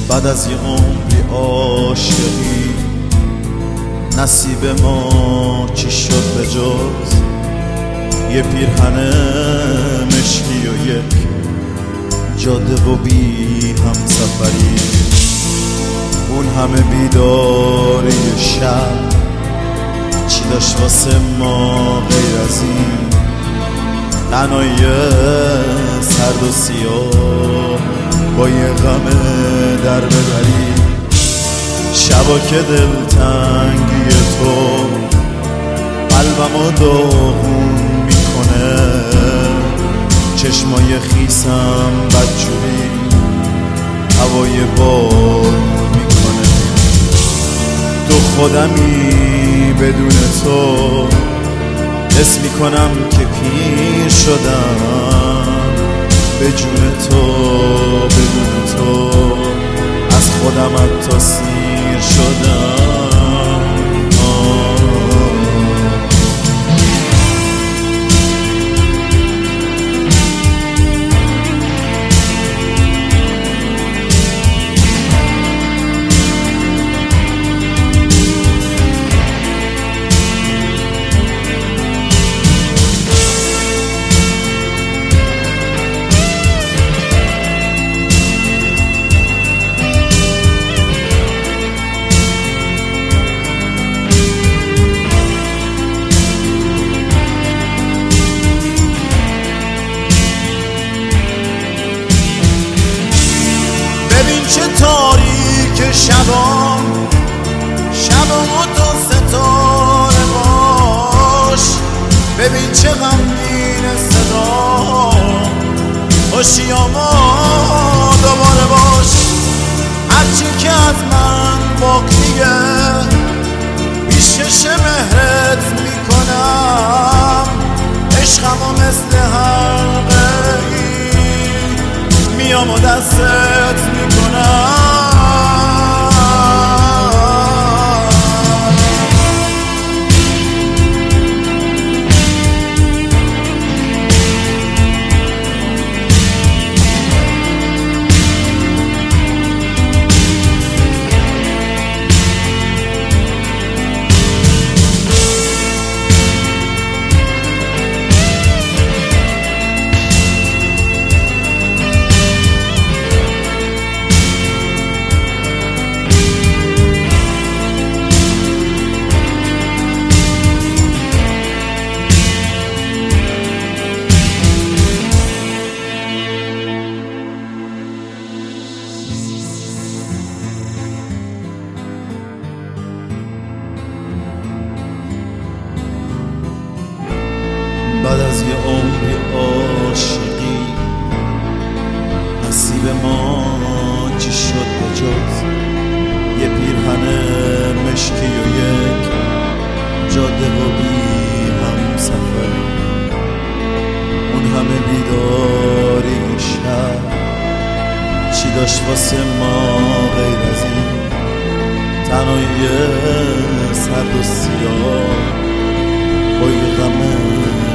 بعد از یه عمری عاشقی نصیب ما چی شد به جز یه پیرهن مشکی و یک جاده و بی هم سفری. اون همه بیداری شب چی داشت واسه ما غیر از این تنهایی سرد و سیاه با یه غم در ببری. شبا که دلتنگی تو قلبمو داغون میکنه، چشمای خیسم بدجوری هوای باد میکنه. تو خودمی بدون تو حس میکنم که پیر شدم، به جون تو بدون تو از خودم حتی سیر شدم. ببین چه تاریک شبام و تو ستاره باش. ببین چه غمگین صدام، هوشیاما دوباره باش. هرچی که از من باقیه پیشکش مهرت میکنم. عشقمو مثل حلقه‌ای میام و دستت میکنم. بعد از یه عمری عاشقی نصیب ما چی شد به جز یه پیرهن مشکی و یک جاده و بی هم سفری. اون همه بیداری شب چی داشت واسه ما غیر از این تنهایی سرد و سیاه با یه غم